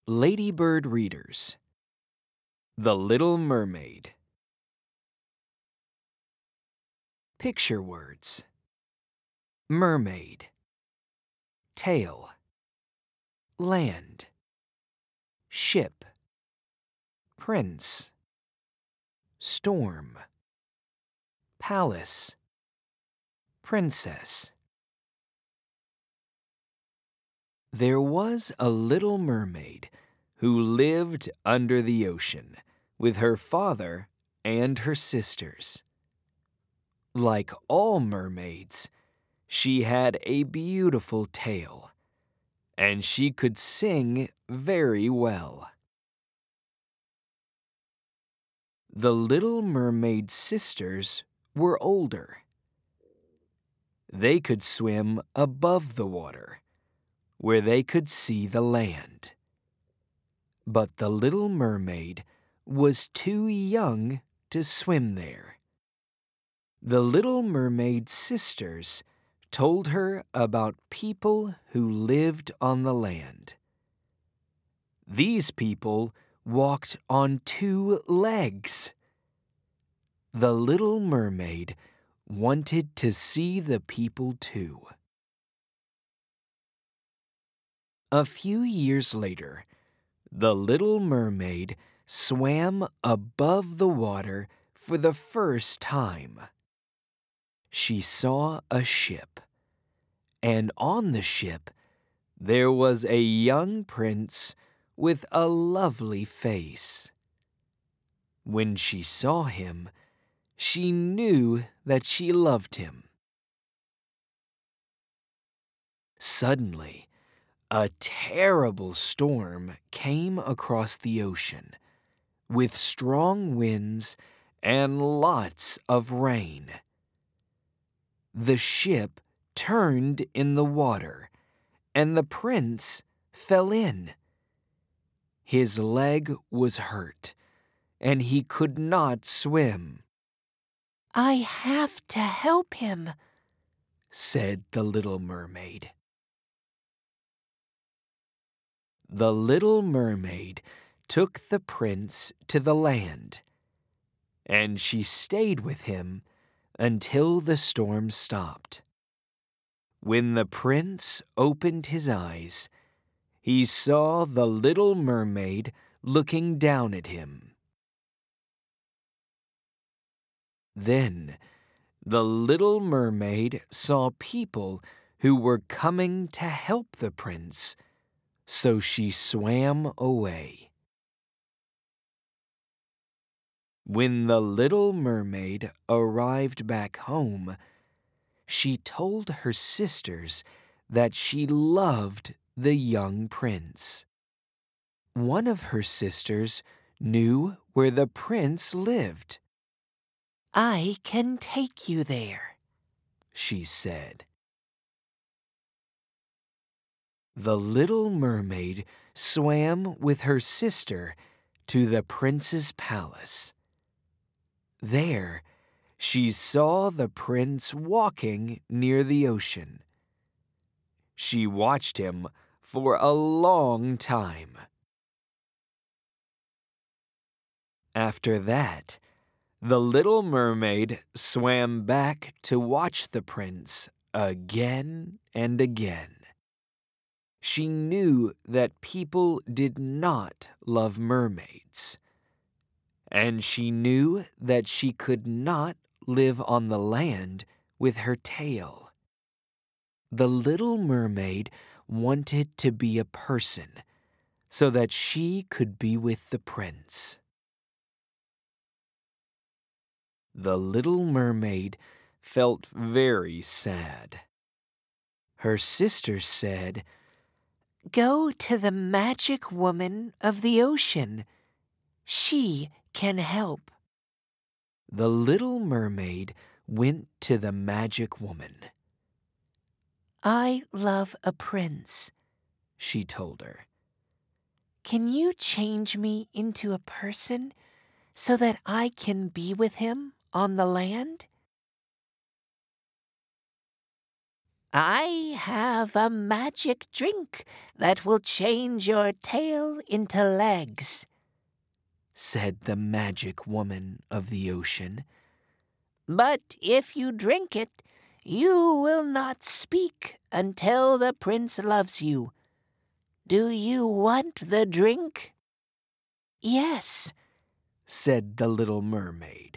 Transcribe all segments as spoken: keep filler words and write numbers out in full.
Ladybird Readers: The Little Mermaid. Picture words: mermaid, tail, land, ship, prince, storm, palace, princess. There was a little mermaid who lived under the ocean with her father and her sisters. Like all mermaids, she had a beautiful tail, and she could sing very well. The Little Mermaid sisters were older. They could swim above the water, where they could see the land. But the Little Mermaid was too young to swim there. The Little Mermaid sisters told her about people who lived on the land. These people walked on two legs. The Little Mermaid wanted to see the people too. A few years later, the Little Mermaid swam above the water for the first time. She saw a ship, and on the ship there was a young prince with a lovely face. When she saw him, she knew that she loved him. Suddenly, a terrible storm came across the ocean, with strong winds and lots of rain. The ship turned in the water, and the prince fell in. His leg was hurt, and he could not swim. "I have to help him," said the Little Mermaid. The Little Mermaid took the prince to the land, and she stayed with him until the storm stopped. When the prince opened his eyes, he saw the Little Mermaid looking down at him. Then the Little Mermaid saw people who were coming to help the prince, so she swam away. When the Little Mermaid arrived back home, she told her sisters that she loved the young prince. One of her sisters knew where the prince lived. "I can take you there," she said. The Little Mermaid swam with her sister to the prince's palace. There, she saw the prince walking near the ocean. She watched him for a long time. After that, the Little Mermaid swam back to watch the prince again and again. She knew that people did not love mermaids, and she knew that she could not live on the land with her tail. The Little Mermaid wanted to be a person so that she could be with the prince. The Little Mermaid felt very sad. Her sisters said, "Go to the magic woman of the ocean. She can help." The Little Mermaid went to the magic woman. "I love a prince," she told her. "Can you change me into a person so that I can be with him on the land?" I have a magic drink that will change your tail into legs, said the magic woman of the ocean. But if you drink it, you will not speak until the prince loves you. Do you want the drink? Yes, said the little mermaid.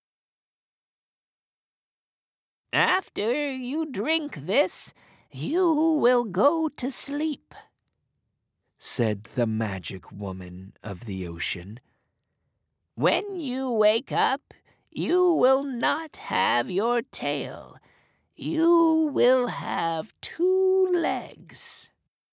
After you drink this, you will go to sleep, said the magic woman of the ocean. When you wake up, you will not have your tail. You will have two legs.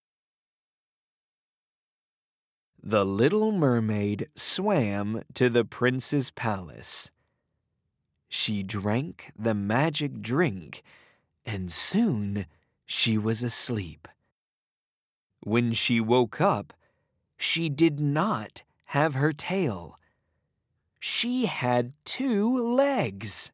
The little mermaid swam to the prince's palace. She drank the magic drink, and soon she was asleep. When she woke up, she did not have her tail. She had two legs.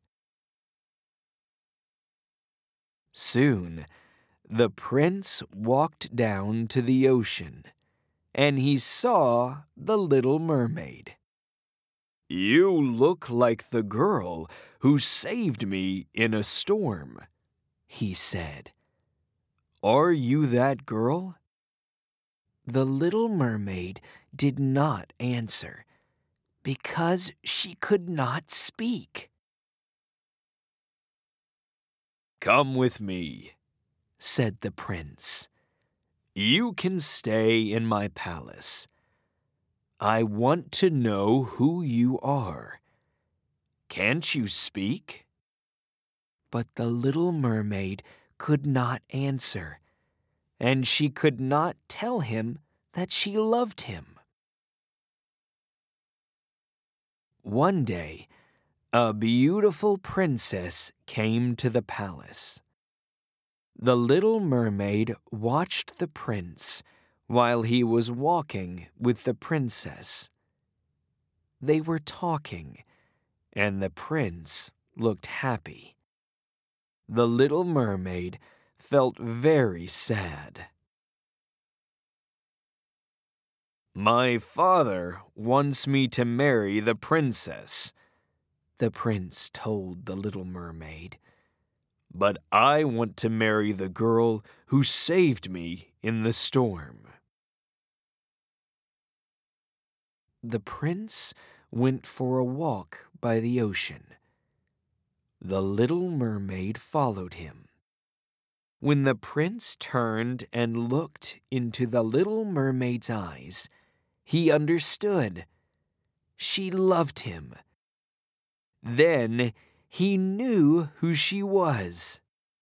Soon, the prince walked down to the ocean, and he saw the little mermaid. "You look like the girl who saved me in a storm," he said. "Are you that girl?" The little mermaid did not answer, because she could not speak. "Come with me," said the prince. "You can stay in my palace. I want to know who you are. Can't you speak?" But the little mermaid could not answer, and she could not tell him that she loved him. One day, a beautiful princess came to the palace. The little mermaid watched the prince while he was walking with the princess. They were talking, and the prince looked happy. The little mermaid felt very sad. "My father wants me to marry the princess," the prince told the little mermaid. "But I want to marry the girl who saved me in the storm." The prince went for a walk by the ocean. The little mermaid followed him. When the prince turned and looked into the little mermaid's eyes, he understood. She loved him. Then he knew who she was.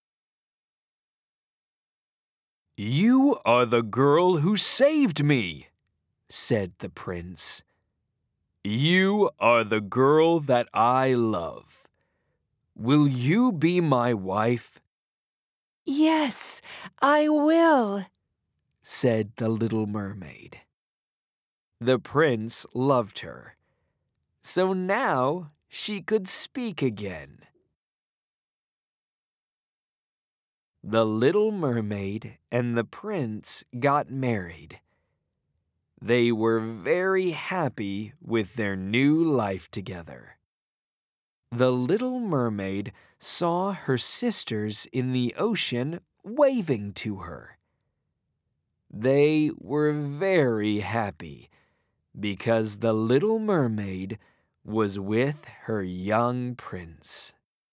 "You are the girl who saved me," said the prince. "You are the girl that I love. Will you be my wife?" Yes, I will, said the little mermaid. The prince loved her, so now she could speak again. The little mermaid and the prince got married. They were very happy with their new life together. The little mermaid saw her sisters in the ocean waving to her. They were very happy because the little mermaid was with her young prince.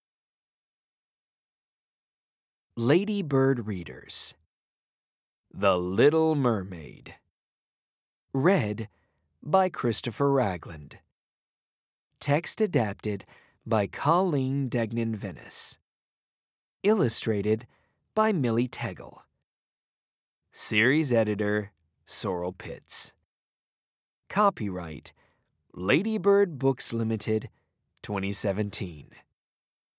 Lady Bird Readers: The Little Mermaid. Read by Christopher Ragland. Text adapted by Colleen Degnan-Venice. Illustrated by Millie Tegel. Series editor Sorrel Pitts. Copyright Lady Bird Books Limited, twenty seventeen.